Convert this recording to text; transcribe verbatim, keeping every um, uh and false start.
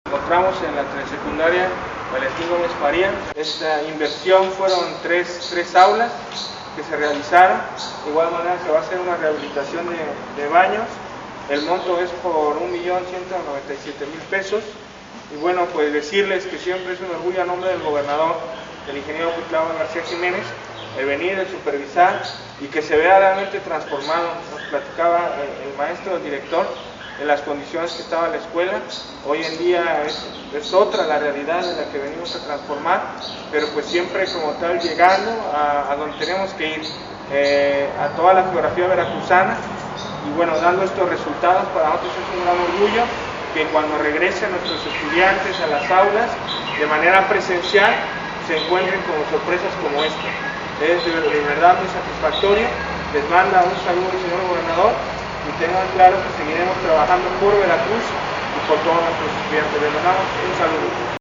Encontramos en la telesecundaria Valentín Gómez Farías. Esta inversión fueron tres, tres aulas que se realizaron. De igual manera se va a hacer una rehabilitación de, de baños. El monto es por un millón ciento noventa y siete mil pesos. Y bueno, pues decirles que siempre es un orgullo a nombre del gobernador, del ingeniero Cuitlahua García Jiménez, el venir, el supervisar y que se vea realmente transformado. Nos platicaba el, el maestro, el director, en las condiciones que estaba la escuela. Hoy en día es, es otra la realidad en la que venimos a transformar, pero pues siempre como tal llegando a, a donde tenemos que ir, eh, a toda la geografía veracruzana, y bueno, dando estos resultados. Para nosotros es un gran orgullo que cuando regresen nuestros estudiantes a las aulas de manera presencial se encuentren con sorpresas como esta. Es de, de verdad muy satisfactorio. Les manda un saludo el señor gobernador y tengan claro que seguiremos trabajando por Veracruz y por todos nuestros estudiantes. Les mandamos un saludo.